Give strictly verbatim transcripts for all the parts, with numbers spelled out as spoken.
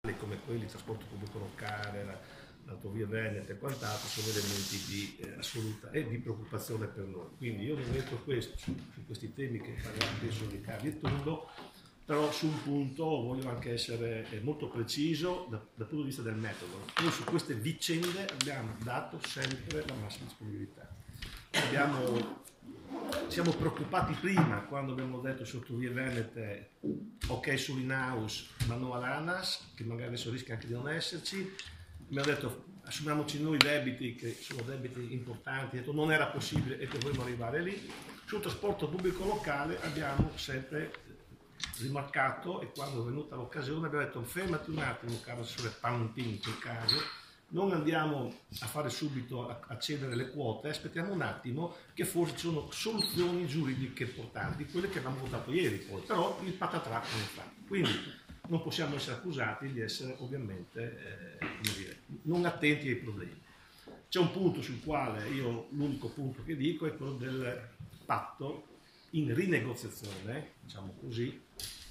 come quelli, il trasporto pubblico locale, la, l'autovia Veneta e quant'altro, sono elementi di eh, assoluta e di preoccupazione per noi. Quindi io mi metto questo, su, su questi temi che parliamo penso di cavi e tondo, però su un punto voglio anche essere molto preciso dal, dal punto di vista del metodo. Noi su queste vicende abbiamo dato sempre la massima disponibilità. Abbiamo, siamo preoccupati prima quando abbiamo detto su Autovie Venete ok sull'in-house ma no all'ANAS, che magari adesso rischia anche di non esserci. Abbiamo detto assumiamoci noi i debiti, che sono debiti importanti, detto, non era possibile e dovremmo arrivare lì. Sul trasporto pubblico locale abbiamo sempre rimarcato, e quando è venuta l'occasione abbiamo detto fermati un attimo caro assessore Pantin, in quel caso non andiamo a fare subito a, a cedere le quote, aspettiamo un attimo che forse ci sono soluzioni giuridiche importanti, quelle che abbiamo votato ieri poi, però il patatrà non fa. Quindi non possiamo essere accusati di essere ovviamente eh, come dire, non attenti ai problemi. C'è un punto sul quale io, l'unico punto che dico è quello del patto in rinegoziazione, diciamo così,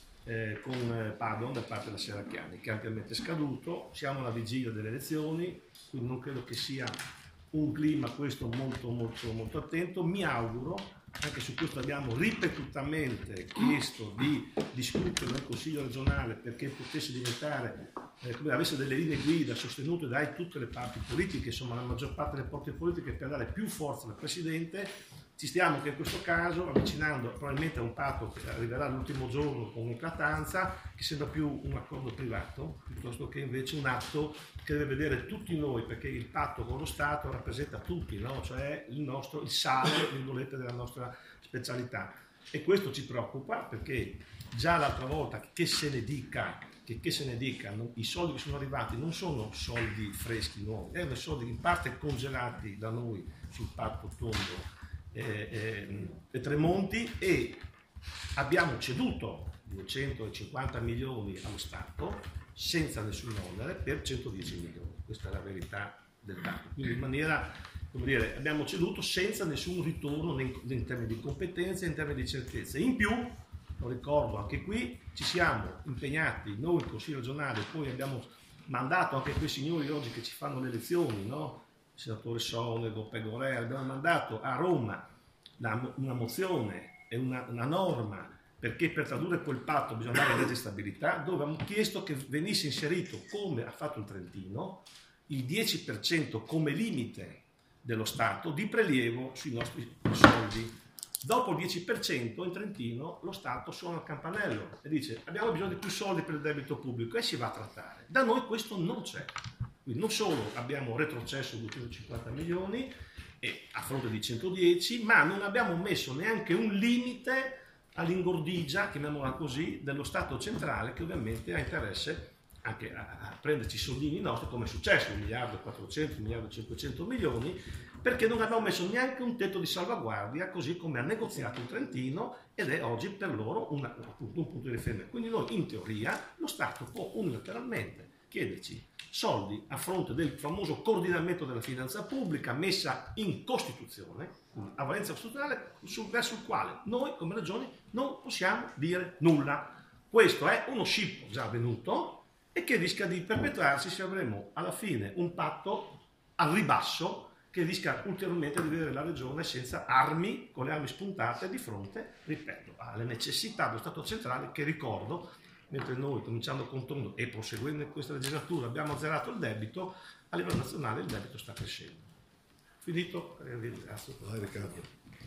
eh, con eh, Padon da parte della Serracchiani, che è ampiamente scaduto. Siamo alla vigilia delle elezioni, quindi non credo che sia un clima questo molto molto molto attento. Mi auguro, anche su questo abbiamo ripetutamente chiesto di discutere nel Consiglio regionale perché potesse diventare, eh, come avesse delle linee guida sostenute da tutte le parti politiche, insomma la maggior parte delle parti politiche, per dare più forza al Presidente. Ci stiamo che in questo caso avvicinando probabilmente a un patto che arriverà l'ultimo giorno con eclatanza, che sembra più un accordo privato piuttosto che invece un atto che deve vedere tutti noi, perché il patto con lo Stato rappresenta tutti, no? Cioè il nostro, il sale, virgolette, della nostra specialità. E questo ci preoccupa perché già l'altra volta, che se ne dica, che, che se ne dica, non, i soldi che sono arrivati non sono soldi freschi nuovi, erano soldi in parte congelati da noi sul patto tondo E, e, e Tremonti, e abbiamo ceduto duecentocinquanta milioni allo Stato senza nessun onere per centodieci milioni. Questa è la verità del dato. Quindi in maniera, come dire, abbiamo ceduto senza nessun ritorno in, in termini di competenze, in termini di certezze. In più, lo ricordo anche qui, ci siamo impegnati noi, il Consiglio regionale, poi abbiamo mandato anche quei signori oggi che ci fanno le elezioni, no? Il senatore Sonego, Pegorea, abbiamo mandato a Roma la, una mozione e una, una norma, perché per tradurre quel patto bisogna dare legge di stabilità, dove abbiamo chiesto che venisse inserito, come ha fatto il Trentino, il dieci per cento come limite dello Stato di prelievo sui nostri soldi. Dopo il dieci per cento in Trentino lo Stato suona il campanello e dice abbiamo bisogno di più soldi per il debito pubblico e si va a trattare. Da noi questo non c'è. Quindi non solo abbiamo retrocesso duecentocinquanta milioni e a fronte di centodieci, ma non abbiamo messo neanche un limite all'ingordigia, chiamiamola così, dello Stato centrale, che ovviamente ha interesse anche a, a prenderci i soldini nostri, come è successo, un miliardo e quattrocento, un miliardo e cinquecento milioni, perché non abbiamo messo neanche un tetto di salvaguardia, così come ha negoziato il Trentino, ed è oggi per loro una, appunto, un punto di riferimento. Quindi noi, in teoria, lo Stato può unilateralmente chiederci soldi a fronte del famoso coordinamento della finanza pubblica messa in Costituzione, a valenza costituzionale, sul, verso il quale noi come regioni non possiamo dire nulla. Questo è uno scippo già avvenuto e che rischia di perpetrarsi se avremo alla fine un patto al ribasso che rischia ulteriormente di vedere la regione senza armi, con le armi spuntate di fronte, ripeto, alle necessità dello Stato centrale, che ricordo, mentre noi, cominciando con Tondo e proseguendo in questa legislatura, abbiamo azzerato il debito, a livello nazionale il debito sta crescendo. Finito? Ringrazio. Vai, Riccardo.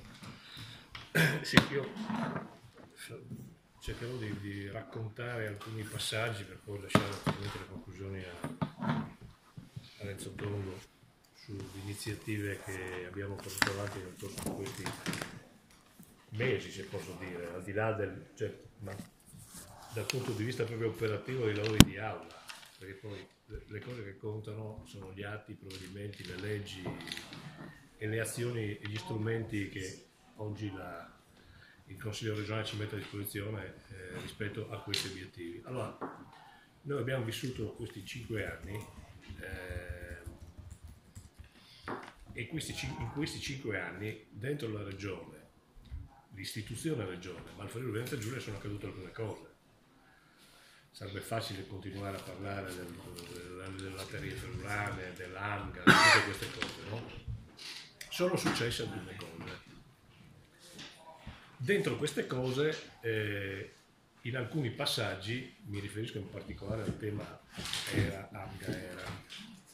Sì, io cercherò di, di raccontare alcuni passaggi per poi lasciare ovviamente le conclusioni a, a Renzo Tondo sulle iniziative che abbiamo portato avanti nel corso di questi mesi, se posso dire, al di là del... Cioè, ma, dal punto di vista proprio operativo dei lavori di aula, perché poi le cose che contano sono gli atti, i provvedimenti, le leggi e le azioni e gli strumenti che oggi la, il Consiglio regionale ci mette a disposizione eh, rispetto a questi obiettivi. Allora, noi abbiamo vissuto questi cinque anni eh, e questi, in questi cinque anni dentro la regione, l'istituzione regione, ma al Friuli Venezia Giulia sono accadute alcune cose. sarebbe facile continuare a parlare del, della, della latteria friulana, dell'Amga, di tutte queste cose, no? Sono successe alcune cose. Dentro queste cose, eh, in alcuni passaggi, mi riferisco in particolare al tema era, Amga era,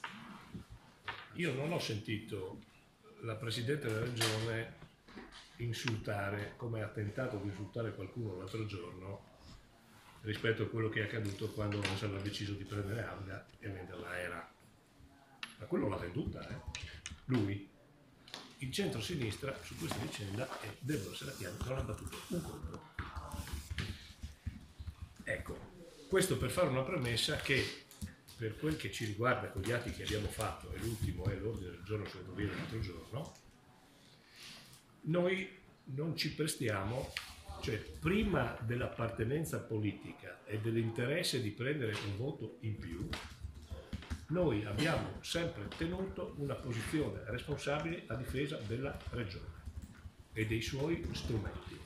io non ho sentito la Presidente della Regione insultare, come ha tentato di insultare qualcuno l'altro giorno, rispetto a quello che è accaduto quando non si aveva deciso di prendere Amga e venderla a Era. Ma quello l'ha venduta, eh? Lui. Il centro-sinistra su questa vicenda e Deborah Serracchiani non ha battuto un colpo. Ecco, questo per fare una premessa che per quel che ci riguarda con gli atti che abbiamo fatto, e l'ultimo è l'ordine del giorno sulle ferrovie dell'altro giorno, noi non ci prestiamo, cioè prima dell'appartenenza politica e dell'interesse di prendere un voto in più, noi abbiamo sempre tenuto una posizione responsabile a difesa della Regione e dei suoi strumenti.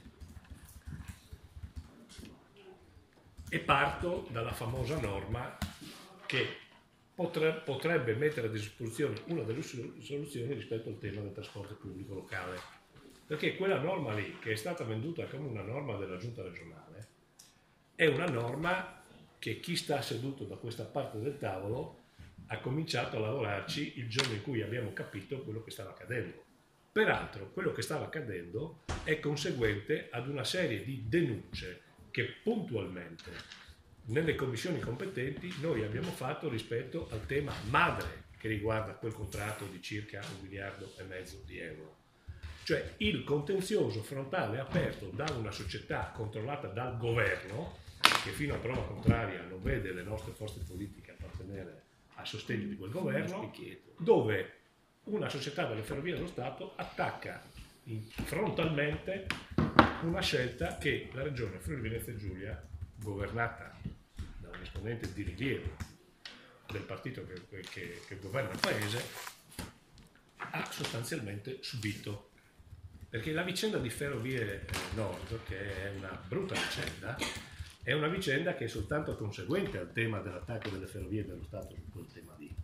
E parto dalla famosa norma che potrebbe mettere a disposizione una delle soluzioni rispetto al tema del trasporto pubblico locale. Perché quella norma lì, che è stata venduta come una norma della Giunta regionale, è una norma che chi sta seduto da questa parte del tavolo ha cominciato a lavorarci il giorno in cui abbiamo capito quello che stava accadendo. Peraltro, quello che stava accadendo è conseguente ad una serie di denunce che puntualmente nelle commissioni competenti noi abbiamo fatto rispetto al tema madre che riguarda quel contratto di circa un miliardo e mezzo di euro. Cioè il contenzioso frontale aperto da una società controllata dal governo, che fino a prova contraria non vede le nostre forze politiche appartenere a sostegno di quel governo, dove una società delle Ferrovie dello Stato attacca frontalmente una scelta che la Regione Friuli Venezia Giulia, governata da un esponente di rilievo del partito che, che, che governa il paese, ha sostanzialmente subito. Perché la vicenda di Ferrovie Nord, che è una brutta vicenda, è una vicenda che è soltanto conseguente al tema dell'attacco delle Ferrovie dello Stato su quel tema lì,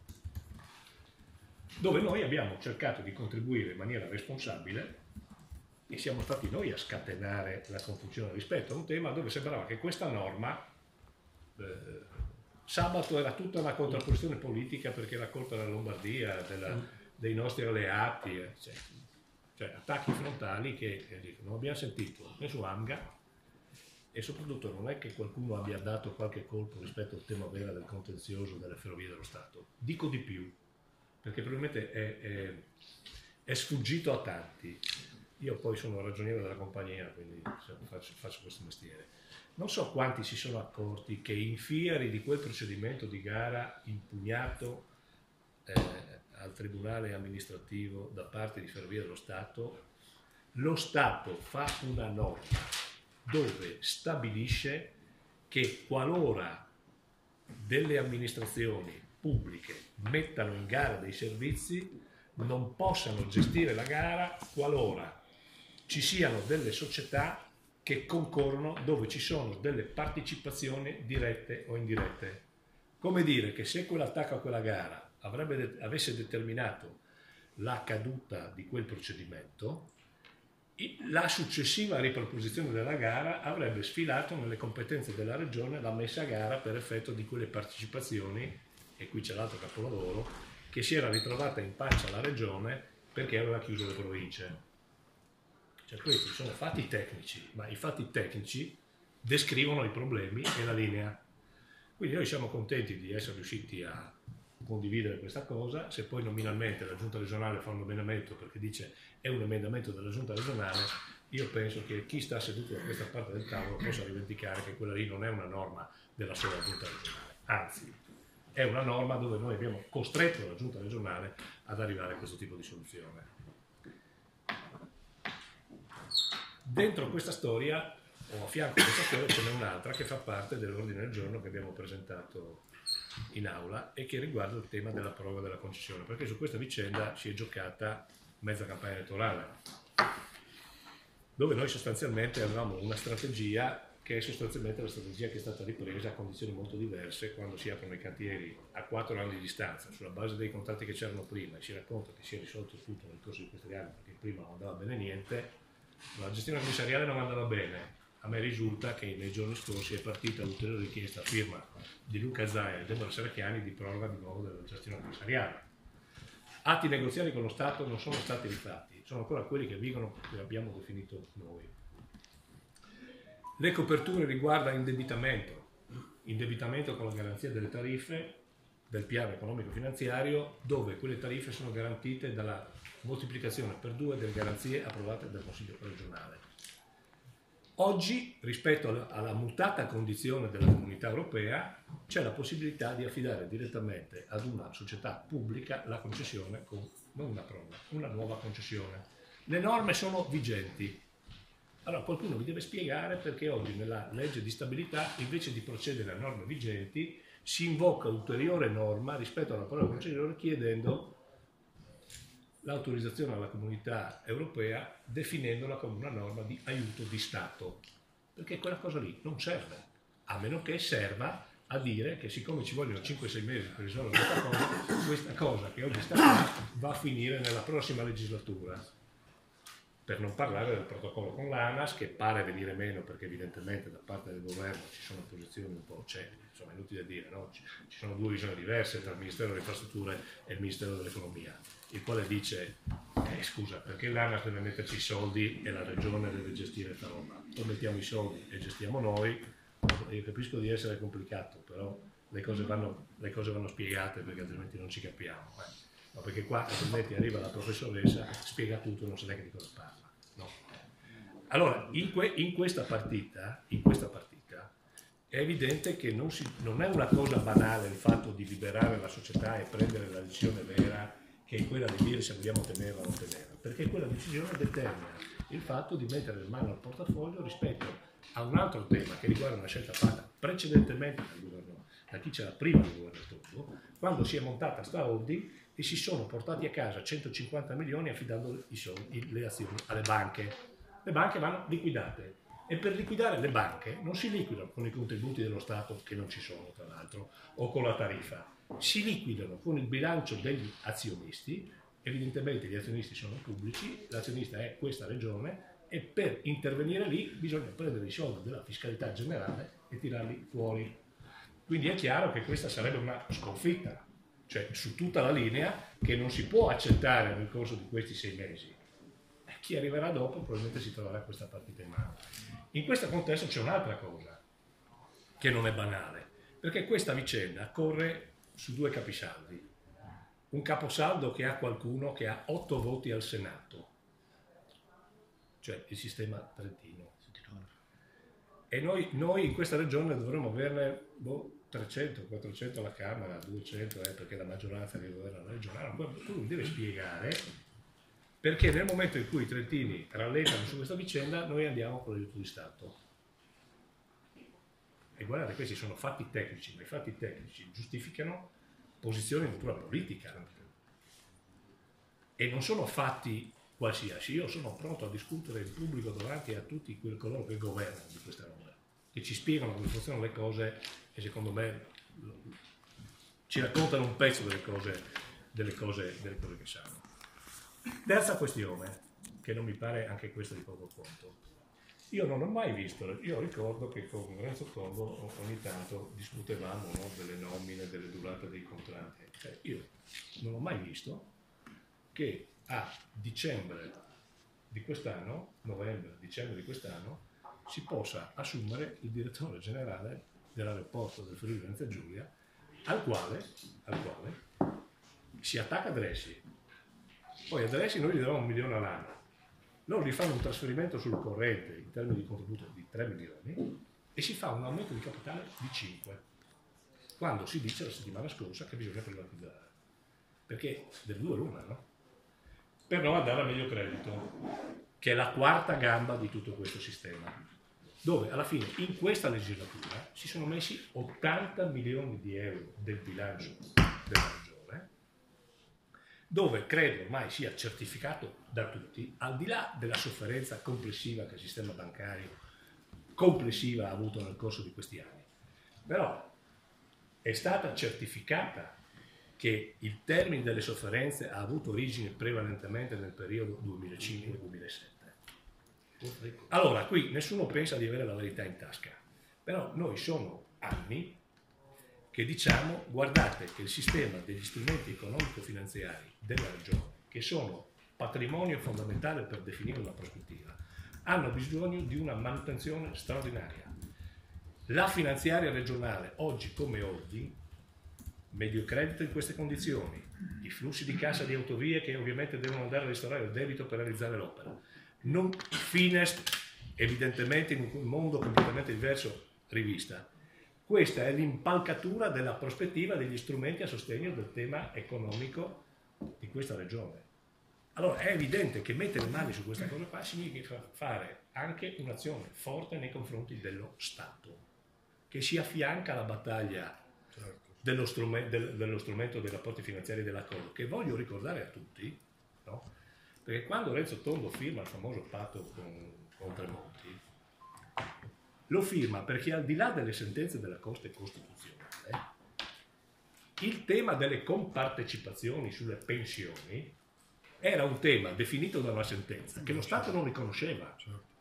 dove noi abbiamo cercato di contribuire in maniera responsabile e siamo stati noi a scatenare la confusione rispetto a un tema dove sembrava che questa norma eh, sabato era tutta una contrapposizione politica perché era colpa della Lombardia, della, dei nostri alleati, eccetera. Cioè attacchi frontali che eh, non abbiamo sentito né su Amga e soprattutto non è che qualcuno abbia dato qualche colpo rispetto al tema vero del contenzioso delle Ferrovie dello Stato. Dico di più, perché probabilmente è, è, è sfuggito a tanti. Io poi sono ragioniere della compagnia, quindi faccio, faccio questo mestiere. Non so quanti si sono accorti che in fieri di quel procedimento di gara impugnato eh, al Tribunale amministrativo da parte di Ferrovie dello Stato, lo Stato fa una norma dove stabilisce che qualora delle amministrazioni pubbliche mettano in gara dei servizi non possano gestire la gara qualora ci siano delle società che concorrono dove ci sono delle partecipazioni dirette o indirette. Come dire che se quell'attacco a quella gara avrebbe, avesse determinato la caduta di quel procedimento, la successiva riproposizione della gara avrebbe sfilato nelle competenze della Regione la messa a gara per effetto di quelle partecipazioni, e qui c'è l'altro capolavoro, che si era ritrovata in pancia alla Regione perché aveva chiuso le province. Cioè questi sono fatti tecnici, ma i fatti tecnici descrivono i problemi e la linea. Quindi noi siamo contenti di essere riusciti a condividere questa cosa. Se poi nominalmente la Giunta regionale fa un emendamento perché dice è un emendamento della Giunta regionale, io penso che chi sta seduto da questa parte del tavolo possa rivendicare che quella lì non è una norma della sola Giunta regionale, anzi è una norma dove noi abbiamo costretto la Giunta regionale ad arrivare a questo tipo di soluzione. Dentro questa storia, o a fianco a questa storia, ce n'è un'altra che fa parte dell'ordine del giorno che abbiamo presentato in aula e che riguarda il tema della proroga della concessione, perché su questa vicenda si è giocata mezza campagna elettorale, dove noi sostanzialmente avevamo una strategia che è sostanzialmente la strategia che è stata ripresa a condizioni molto diverse quando si aprono i cantieri a quattro anni di distanza, sulla base dei contratti che c'erano prima, e si racconta che si è risolto tutto nel corso di questi anni perché prima non andava bene niente, la gestione commissariale non andava bene. A me risulta che nei giorni scorsi è partita l'ulteriore richiesta a firma di Luca Zaia e Deborah Serracchiani di proroga di nuovo della gestione commissariale. Atti negoziali con lo Stato non sono stati rifatti, sono ancora quelli che vigono, che abbiamo definito noi. Le coperture riguarda indebitamento, indebitamento con la garanzia delle tariffe del piano economico finanziario, dove quelle tariffe sono garantite dalla moltiplicazione per due delle garanzie approvate dal Consiglio regionale. Oggi, rispetto alla, alla mutata condizione della Comunità Europea, c'è la possibilità di affidare direttamente ad una società pubblica la concessione con, non una proroga, una nuova concessione. Le norme sono vigenti. Allora qualcuno vi deve spiegare perché oggi nella legge di stabilità, invece di procedere a norme vigenti, si invoca ulteriore norma rispetto alla parola concessione chiedendo l'autorizzazione alla Comunità Europea definendola come una norma di aiuto di Stato, perché quella cosa lì non serve, a meno che serva a dire che siccome ci vogliono cinque sei mesi per risolvere questa cosa, questa cosa che oggi sta qua va a finire nella prossima legislatura. Per non parlare del protocollo con l'ANAS, che pare venire meno perché evidentemente da parte del governo ci sono posizioni un po', c'è, insomma è inutile dire, no? ci, ci sono due visioni diverse tra il Ministero delle Infrastrutture e il Ministero dell'Economia, il quale dice, eh, scusa, perché l'ANAS deve metterci i soldi e la Regione deve gestire questa roba? O mettiamo i soldi e gestiamo noi, io capisco di essere complicato, però le cose vanno, le cose vanno spiegate perché altrimenti non ci capiamo. Eh. No, perché qua altrimenti arriva la professoressa, spiega tutto e non sa neanche di cosa parla. No. Allora, in, que, in, questa partita, in questa partita è evidente che non, si, non è una cosa banale il fatto di liberare la società e prendere la decisione vera, che è quella di dire se vogliamo tenerla o non tenerla, perché quella decisione determina il fatto di mettere le mani al portafoglio rispetto a un altro tema che riguarda una scelta fatta precedentemente dal governo, da chi c'era prima del governo Tondo, quando si è montata sta holding e si sono portati a casa centocinquanta milioni affidando i soldi, le azioni alle banche. Le banche vanno liquidate e per liquidare le banche non si liquidano con i contributi dello Stato, che non ci sono tra l'altro, o con la tariffa, si liquidano con il bilancio degli azionisti, evidentemente gli azionisti sono pubblici, l'azionista è questa regione e per intervenire lì bisogna prendere i soldi della fiscalità generale e tirarli fuori. Quindi è chiaro che questa sarebbe una sconfitta, cioè su tutta la linea, che non si può accettare nel corso di questi sei mesi. Chi arriverà dopo probabilmente si troverà questa partita in mano. In questo contesto c'è un'altra cosa che non è banale, perché questa vicenda corre su due capisaldi. Un caposaldo che ha qualcuno che ha otto voti al Senato, cioè il sistema trentino. E noi, noi in questa regione dovremmo averne boh, trecento, quattrocento alla Camera, duecento eh, perché la maggioranza che governa la regione. Allora, tu mi devi spiegare perché nel momento in cui i trentini rallentano su questa vicenda noi andiamo con l'aiuto di Stato. E guardate, questi sono fatti tecnici, ma i fatti tecnici giustificano posizioni di natura politica e non sono fatti qualsiasi. Io sono pronto a discutere in pubblico davanti a tutti quel coloro che governano di questa roba, che ci spiegano come funzionano le cose e secondo me ci raccontano un pezzo delle cose, delle cose, delle cose che sanno. Terza questione, che non mi pare anche questa di poco conto. Io non ho mai visto, io ricordo che con Renzo Tondo ogni tanto discutevamo, no, delle nomine, delle durate dei contratti. Cioè, io non ho mai visto che a dicembre di quest'anno, novembre, dicembre di quest'anno, si possa assumere il direttore generale dell'aeroporto del Friuli Venezia Giulia, al quale, al quale si attacca Dressi. Poi a Dressi noi gli diamo un milione all'anno. Loro gli fanno un trasferimento sul corrente in termini di contributo di tre milioni e si fa un aumento di capitale di cinque, quando si dice la settimana scorsa che bisogna privatizzare. Perché del due l'una, no? Per non andare a meglio credito, che è la quarta gamba di tutto questo sistema, dove alla fine in questa legislatura si sono messi ottanta milioni di euro del bilancio della regione, dove credo ormai sia certificato da tutti, al di là della sofferenza complessiva che il sistema bancario complessiva ha avuto nel corso di questi anni. Però è stata certificata che il termine delle sofferenze ha avuto origine prevalentemente nel periodo duemilacinque duemilasette. Allora, qui nessuno pensa di avere la verità in tasca, però noi sono anni che diciamo, guardate che il sistema degli strumenti economico-finanziari della regione, che sono patrimonio fondamentale per definire una prospettiva, hanno bisogno di una manutenzione straordinaria. La finanziaria regionale, oggi come oggi, medio credito in queste condizioni, i flussi di cassa di autovie che ovviamente devono andare a ristorare il debito per realizzare l'opera, non Finest evidentemente in un mondo completamente diverso rivista. Questa è l'impalcatura della prospettiva degli strumenti a sostegno del tema economico di questa regione. Allora è evidente che mettere le mani su questa cosa qua significa fare anche un'azione forte nei confronti dello Stato, che si affianca alla battaglia dello, strume, del, dello strumento dei rapporti finanziari dell'accordo, che voglio ricordare a tutti, no? Perché quando Renzo Tondo firma il famoso patto con, con Tremonti, lo firma perché al di là delle sentenze della Corte Costituzionale, il tema delle compartecipazioni sulle pensioni era un tema definito da una sentenza che lo Stato non riconosceva.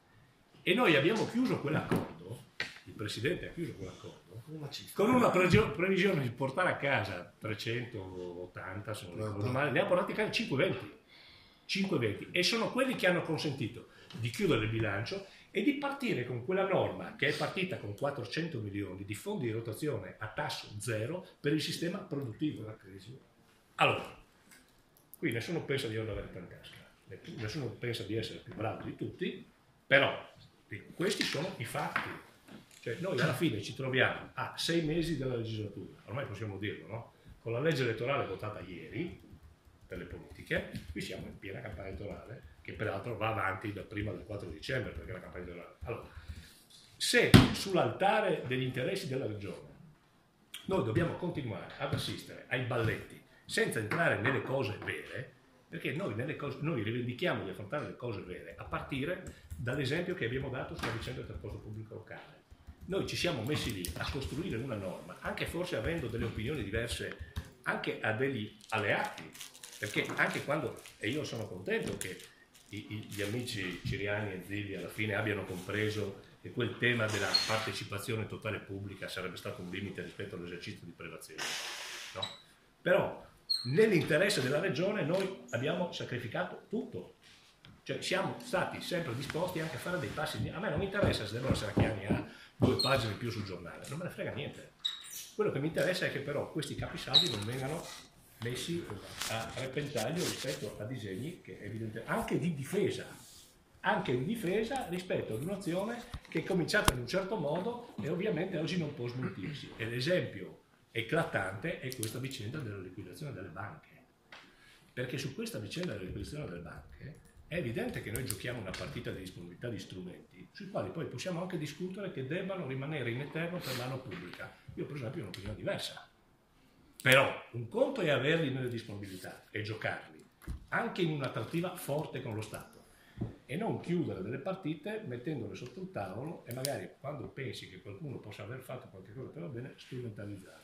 E noi abbiamo chiuso quell'accordo, il Presidente ha chiuso quell'accordo, con una previsione di portare a casa trecentottanta, se non ricordo male, ne ha portati a casa cinquecentoventi. cinquecentoventi, e sono quelli che hanno consentito di chiudere il bilancio e di partire con quella norma che è partita con quattrocento milioni di fondi di rotazione a tasso zero per il sistema produttivo. Allora, qui nessuno pensa di avere la verità in tasca, nessuno pensa di essere più bravo di tutti, però questi sono i fatti. Cioè, noi alla fine ci troviamo a sei mesi della legislatura, ormai possiamo dirlo, no? Con la legge elettorale votata ieri per le politiche, qui siamo in piena campagna elettorale, che peraltro va avanti da prima del quattro dicembre, perché la campagna elettorale. Allora, se sull'altare degli interessi della regione noi dobbiamo continuare ad assistere ai balletti senza entrare nelle cose vere, perché noi, nelle cose, noi rivendichiamo di affrontare le cose vere a partire dall'esempio che abbiamo dato sulla vicenda del trasporto pubblico locale. Noi ci siamo messi lì a costruire una norma, anche forse avendo delle opinioni diverse anche a degli alleati, perché anche quando, e io sono contento che i, i, gli amici Ciriani e Zilli alla fine abbiano compreso che quel tema della partecipazione totale pubblica sarebbe stato un limite rispetto all'esercizio di privazione, no? Però nell'interesse della regione noi abbiamo sacrificato tutto, cioè siamo stati sempre disposti anche a fare dei passi indietro. A me non mi interessa se Deborah Serracchiani ha due pagine in più sul giornale, non me ne frega niente. Quello che mi interessa è che però questi capisaldi non vengano messi a repentaglio rispetto a disegni che evidentemente anche di difesa, anche di difesa rispetto ad un'azione che è cominciata in un certo modo e ovviamente oggi non può smentirsi. E l'esempio eclatante è questa vicenda della liquidazione delle banche, perché su questa vicenda della liquidazione delle banche è evidente che noi giochiamo una partita di disponibilità di strumenti sui quali poi possiamo anche discutere che debbano rimanere in eterno per mano pubblica. Io per esempio ho un'opinione diversa. Però un conto è averli nelle disponibilità e giocarli, anche in una trattiva forte con lo Stato, e non chiudere delle partite mettendole sotto il tavolo e magari quando pensi che qualcuno possa aver fatto qualche cosa che va bene, strumentalizzarlo.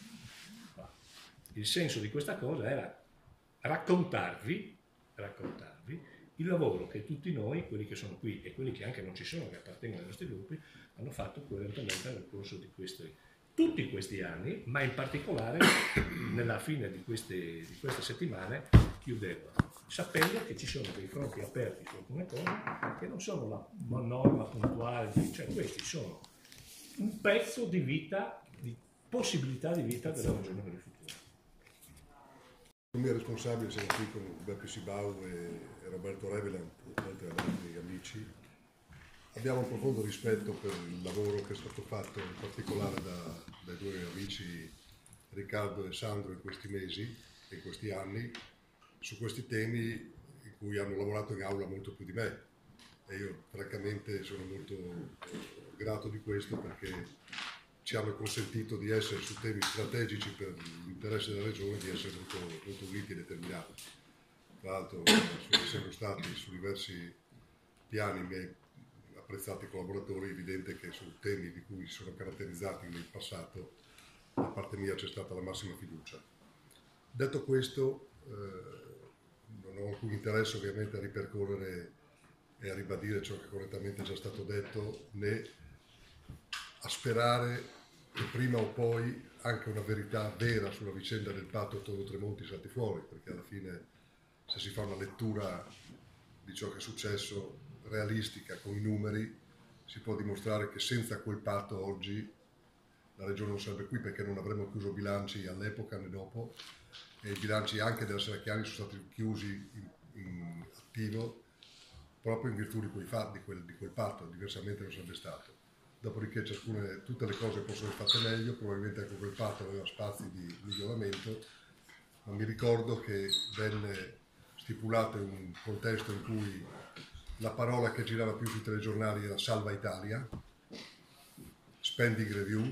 Il senso di questa cosa era raccontarvi, raccontarvi il lavoro che tutti noi, quelli che sono qui e quelli che anche non ci sono, che appartengono ai nostri gruppi, hanno fatto coerentemente nel corso di questi tutti questi anni, ma in particolare nella fine di queste, di queste settimane chiudevo, sapendo che ci sono dei fronti aperti su alcune cose che non sono la norma puntuale, cioè questi sono un pezzo di vita, di possibilità di vita della regione del futuro. Come responsabile siamo qui con Beppe Sibau e Roberto Revelant, oltre ad altri amici. Abbiamo un profondo rispetto per il lavoro che è stato fatto, in particolare da, dai due amici Riccardo e Sandro in questi mesi e in questi anni, su questi temi in cui hanno lavorato in aula molto più di me. E io francamente sono molto grato di questo, perché ci hanno consentito di essere su temi strategici per l'interesse della regione, di essere molto, molto uniti e determinati. Tra l'altro sono sempre stati su diversi piani miei apprezzati collaboratori, è evidente che su temi di cui si sono caratterizzati nel passato, da parte mia c'è stata la massima fiducia. Detto questo, eh, non ho alcun interesse ovviamente a ripercorrere e a ribadire ciò che correttamente è già stato detto, né a sperare che prima o poi anche una verità vera sulla vicenda del patto Tondo Tremonti salti fuori, perché alla fine se si fa una lettura di ciò che è successo realistica con i numeri, si può dimostrare che senza quel patto oggi la Regione non sarebbe qui, perché non avremmo chiuso bilanci all'epoca né dopo, e i bilanci anche della Serracchiani sono stati chiusi in, in attivo proprio in virtù di quel, di, quel, di quel patto, diversamente non sarebbe stato. Dopodiché ciascuna, tutte le cose possono essere fatte meglio, probabilmente anche quel patto aveva spazi di miglioramento, ma mi ricordo che venne stipulato in un contesto in cui la parola che girava più sui telegiornali era Salva Italia, Spending Review,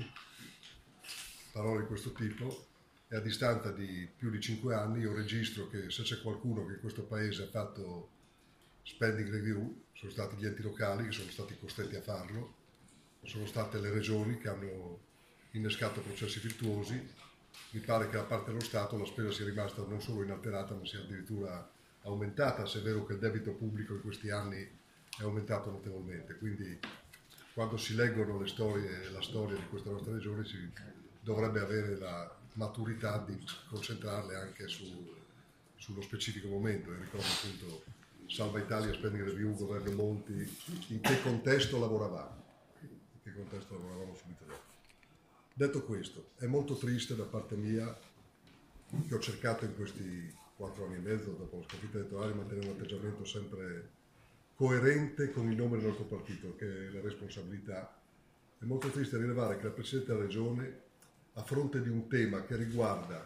parole di questo tipo, e a distanza di più di cinque anni io registro che se c'è qualcuno che in questo paese ha fatto Spending Review sono stati gli enti locali che sono stati costretti a farlo, sono state le regioni che hanno innescato processi virtuosi. Mi pare che da parte dello Stato la spesa sia rimasta non solo inalterata ma sia addirittura aumentata, se è vero che il debito pubblico in questi anni è aumentato notevolmente. Quindi quando si leggono le storie, la storia di questa nostra regione si dovrebbe avere la maturità di concentrarle anche su, sullo specifico momento. E ricordo appunto Salva Italia, Spending Review, Governo Monti, in che contesto lavoravamo, in che contesto lavoravamo subito dopo. Detto questo, è molto triste da parte mia, che ho cercato in questi quattro anni e mezzo, dopo la sconfitta elettorale, mantenere un atteggiamento sempre coerente con il nome del nostro partito, che è la responsabilità. È molto triste rilevare che la Presidente della Regione, a fronte di un tema che riguarda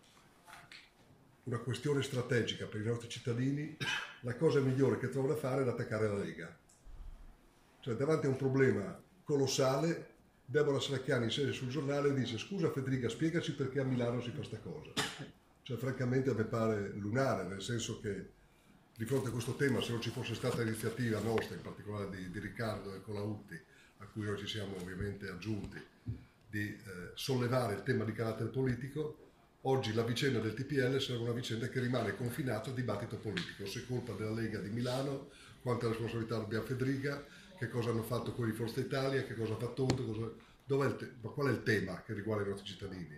una questione strategica per i nostri cittadini, la cosa migliore che trova da fare è attaccare la Lega. Cioè, davanti a un problema colossale, Deborah Serracchiani scende sul giornale e dice: scusa Federica, spiegaci perché a Milano si fa sta cosa. Cioè, francamente a me pare lunare, nel senso che di fronte a questo tema, se non ci fosse stata iniziativa nostra, in particolare di, di Riccardo e Colautti, a cui noi ci siamo ovviamente aggiunti, di eh, sollevare il tema di carattere politico, oggi la vicenda del T P L sarà una vicenda che rimane confinata al dibattito politico. Se è colpa della Lega di Milano, quanta responsabilità abbia Federica, che cosa hanno fatto quelli di Forza Italia, che cosa ha fatto Tonto, cosa... Dov'è il te... ma qual è il tema che riguarda i nostri cittadini?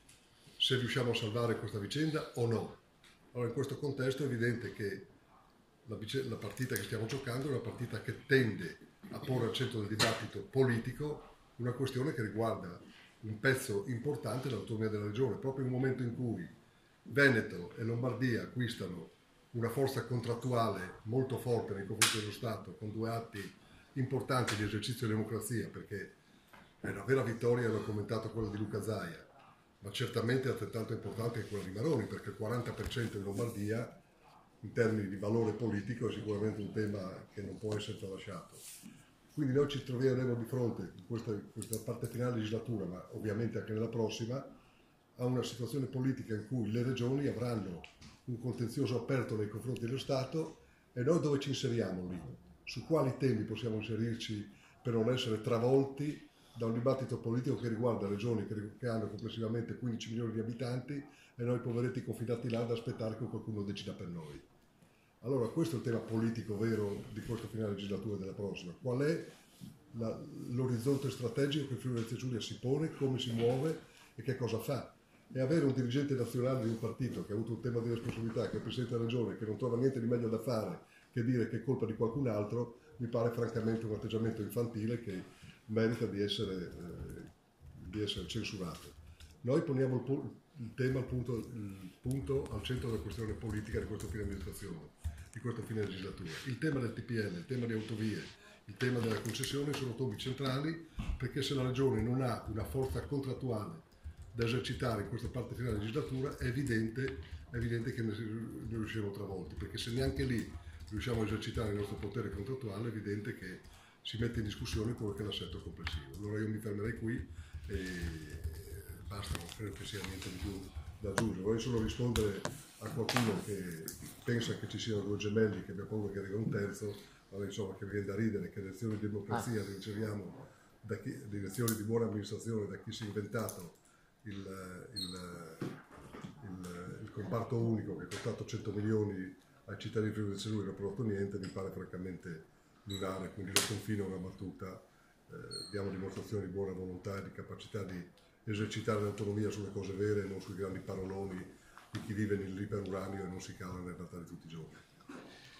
Se riusciamo a salvare questa vicenda o no? Allora, in questo contesto è evidente che la, vic... la partita che stiamo giocando è una partita che tende a porre al centro del dibattito politico una questione che riguarda un pezzo importante dell'autonomia della regione, proprio in un momento in cui Veneto e Lombardia acquistano una forza contrattuale molto forte nei confronti dello Stato, con due atti importanti di esercizio di democrazia, perché è una vera vittoria, l'ho commentato quella di Luca Zaia, ma certamente è altrettanto importante che quella di Maroni, perché il quaranta per cento in Lombardia, in termini di valore politico, è sicuramente un tema che non può essere tralasciato. Quindi noi ci troveremo di fronte, in questa, in questa parte finale legislatura, ma ovviamente anche nella prossima, a una situazione politica in cui le regioni avranno un contenzioso aperto nei confronti dello Stato, e noi dove ci inseriamo lì? Su quali temi possiamo inserirci per non essere travolti da un dibattito politico che riguarda regioni che, che hanno complessivamente quindici milioni di abitanti e noi poveretti confinati là ad aspettare che qualcuno decida per noi. Allora questo è il tema politico vero di questa finale legislatura e della prossima. Qual è la, l'orizzonte strategico che il Friuli Venezia Giulia si pone, come si muove e che cosa fa? E avere un dirigente nazionale di un partito che ha avuto un tema di responsabilità, che è il Presidente della Regione, che non trova niente di meglio da fare che dire che è colpa di qualcun altro, mi pare francamente un atteggiamento infantile che merita di essere, eh, di essere censurato. Noi poniamo il, pu- il tema, il punto, il punto al centro della questione politica di questa fine amministrazione, di questa fine legislatura. Il tema del T P L, il tema di autovie, il tema della concessione sono temi centrali, perché se la Regione non ha una forza contrattuale da esercitare in questa parte finale della legislatura, è evidente, è evidente che ne riusciremo travolti, perché se neanche lì riusciamo a esercitare il nostro potere contrattuale, è evidente che si mette in discussione quello che è l'assetto complessivo. Allora io mi fermerei qui e basta, non credo che sia niente di più da aggiungere. Vorrei solo rispondere a qualcuno che pensa che ci siano due gemelli, che abbia paura che arrivi un terzo, allora, insomma, che viene da ridere, che lezioni di democrazia Ah. le riceviamo, da chi, le lezioni di buona amministrazione da chi si è inventato il, il, il, il comparto unico che è costato cento milioni ai cittadini di Friuli Venezia Giulia e non ha prodotto niente, mi pare francamente lunare, quindi lo confino a una battuta, eh, diamo dimostrazione di buona volontà e di capacità di esercitare l'autonomia sulle cose vere e non sui grandi paroloni di chi vive nell'iperuranio e non si cala nella realtà di tutti i giorni.